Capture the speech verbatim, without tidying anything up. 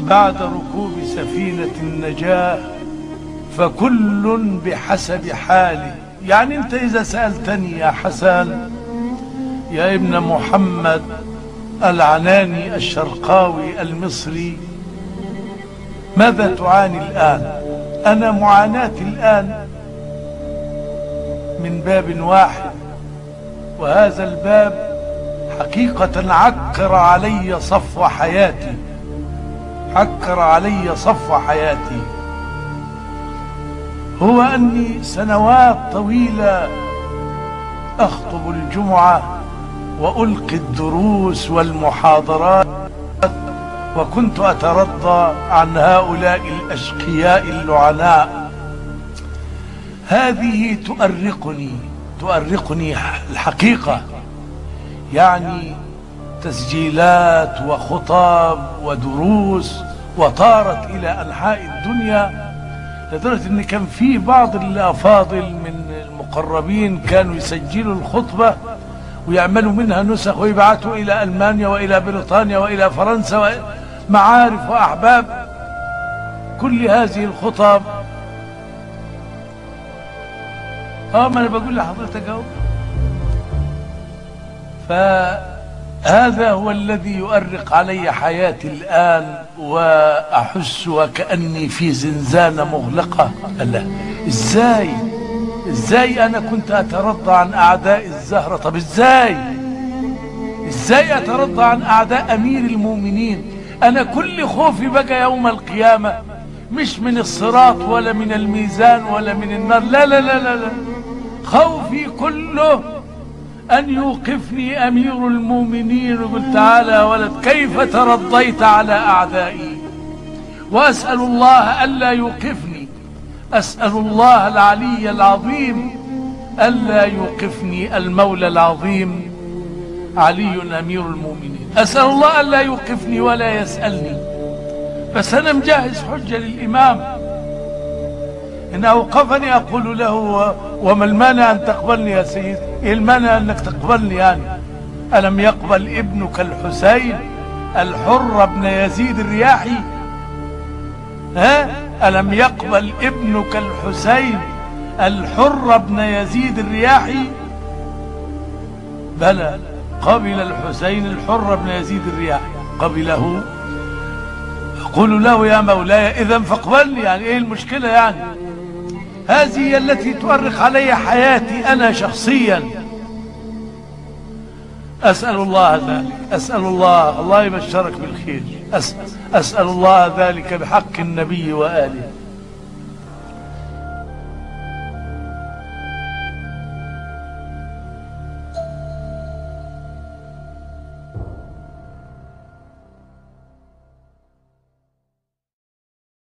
بعد ركوب سفينة النجاة فكل بحسب حاله. يعني انت اذا سألتني يا حسن يا ابن محمد العناني الشرقاوي المصري ماذا تعاني الآن؟ أنا معاناتي الآن من باب واحد، وهذا الباب حقيقة عكر علي صفو حياتي، عكر علي صفو حياتي، هو أني سنوات طويلة أخطب الجمعة وألقي الدروس والمحاضرات، وكنت أترضى عن هؤلاء الأشقياء اللعناء. هذه تؤرقني تؤرقني الحقيقة، يعني تسجيلات وخطب ودروس وطارت إلى أنحاء الدنيا، لدرجة أن كان في بعض الأفاضل من المقربين كانوا يسجلوا الخطبة ويعملوا منها نسخ ويبعثوا إلى ألمانيا وإلى بريطانيا وإلى فرنسا، معارف وأحباب. كل هذه الخطب اه ما أنا بقول لحضرتك أهو. فهذا هو الذي يؤرق علي حياتي الآن، وأحس وكأني في زنزانة مغلقة. الله، إزاي إزاي أنا كنت أترضى عن أعداء الزهرة؟ طب إزاي إزاي أترضى عن أعداء أمير المؤمنين؟ أنا كل خوفي بقى يوم القيامة مش من الصراط ولا من الميزان ولا من النار، لا لا لا لا, لا. خوفي كله أن يوقفني أمير المؤمنين ويقول تعالى يا ولد كيف ترضيت على أعدائي، وأسأل الله ألا يوقفني، أسأل الله العلي العظيم ألا يوقفني المولى العظيم علي أمير المؤمنين، أسأل الله ألا يوقفني ولا يسألني. بس أنا مجهز حجة للإمام إن أوقفني أقول له وما المانع أن تقبلني يا سيدي؟ إيه المانع أنك تقبلني يعني؟ ألم يقبل ابنك الحسين الحر بن يزيد الرياحي؟ ها؟ ألم يقبل ابنك الحسين الحر بن يزيد الرياحي؟ بلى، قبل الحسين الحر بن يزيد الرياحي، قبله. أقول له يا مولاي إذن فاقبلني، يعني إيه المشكلة يعني؟ هذه هي التي تؤرق علي حياتي أنا شخصيا. أسأل الله ذلك، أسأل الله الله يبشرك بالخير، أسأل, أسأل الله ذلك بحق النبي وآله.